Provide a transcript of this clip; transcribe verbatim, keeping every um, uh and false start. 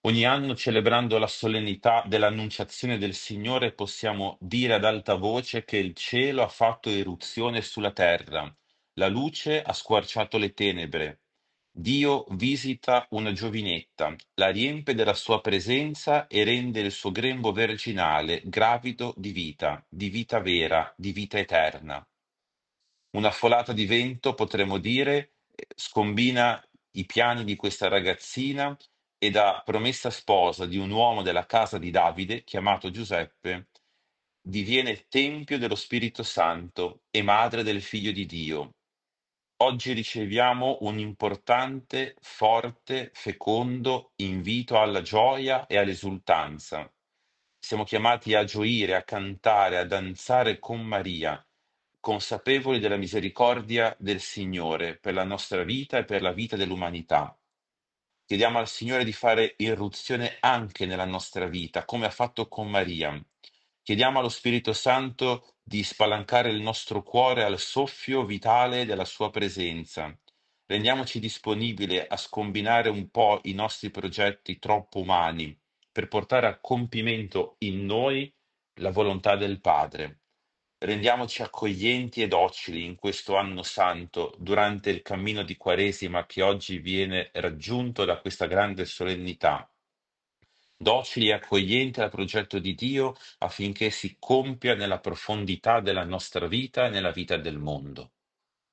Ogni anno, celebrando la solennità dell'Annunciazione del Signore, possiamo dire ad alta voce che il cielo ha fatto eruzione sulla terra, la luce ha squarciato le tenebre. Dio visita una giovinetta, la riempie della sua presenza e rende il suo grembo virginale gravido di vita, di vita vera, di vita eterna. Una folata di vento, potremmo dire, eh, scombina i piani di questa ragazzina e da promessa sposa di un uomo della casa di Davide, chiamato Giuseppe, diviene tempio dello Spirito Santo e madre del Figlio di Dio. Oggi riceviamo un importante, forte, fecondo invito alla gioia e all'esultanza. Siamo chiamati a gioire, a cantare, a danzare con Maria, consapevoli della misericordia del Signore per la nostra vita e per la vita dell'umanità. Chiediamo al Signore di fare irruzione anche nella nostra vita, come ha fatto con Maria. Chiediamo allo Spirito Santo di spalancare il nostro cuore al soffio vitale della sua presenza. Rendiamoci disponibili a scombinare un po' i nostri progetti troppo umani per portare a compimento in noi la volontà del Padre. Rendiamoci accoglienti e docili in questo anno santo, durante il cammino di Quaresima che oggi viene raggiunto da questa grande solennità. Docili e accoglienti al progetto di Dio affinché si compia nella profondità della nostra vita e nella vita del mondo.